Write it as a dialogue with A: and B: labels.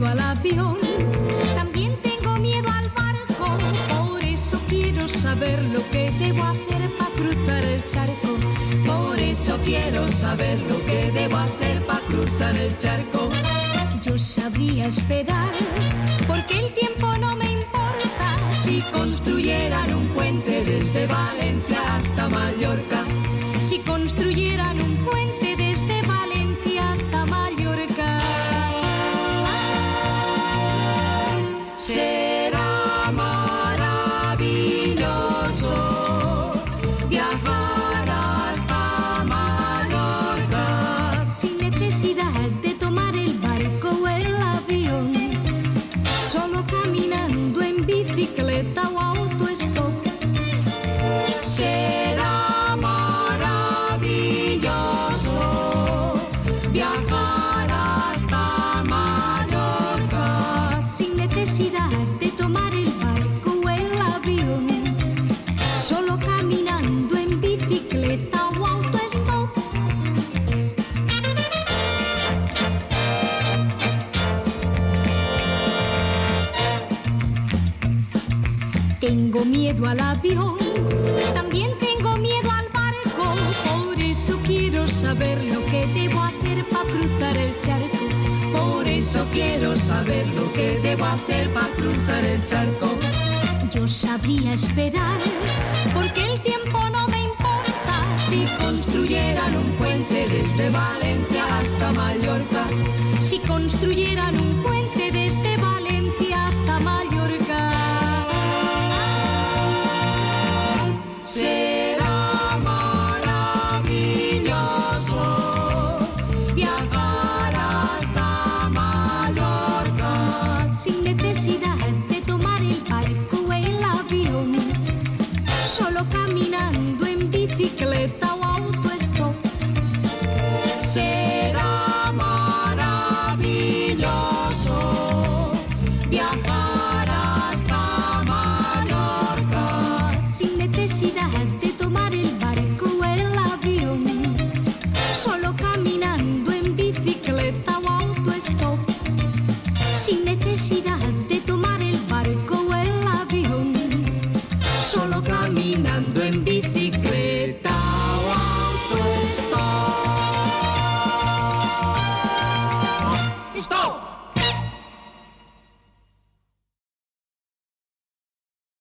A: al avión, también tengo miedo al barco. Por eso quiero saber lo que debo hacer para cruzar el charco. Por eso quiero saber lo que debo hacer para cruzar el charco. Yo sabría esperar, porque el tiempo no me importa. Si construyeran un puente desde Valencia hasta Mallorca. Si construyeran un puente desde Valencia hasta Mallorca. Será maravilloso viajar hasta Mallorca sin necesidad de tomar el barco o el avión, solo caminando en bicicleta o autostop. Será maravilloso viajar hasta Mallorca sin necesidad de tomar el barco o el avión, solo caminando en bicicleta o autostop. Tengo miedo al avión, también tengo miedo al barco. Por eso quiero saber lo que debo hacer para cruzar el charco. Por eso quiero saber lo que debo hacer para cruzar el charco. Yo sabría esperar, porque el tiempo no me importa. Si construyeran un puente desde Valencia hasta Mallorca. Si construyeran un puente desde Valencia hasta Mallorca. Será maravilloso viajar hasta Mallorca sin necesidad de tomar el barco o el avión, solo caminando en bicicleta o autostop. Será maravilloso viajar hasta Mallorca sin necesidad de tomar el barco o el avión, solo caminando en bicicleta o autostop. Sin necesidad de tomar el barco o el avión, solo caminando.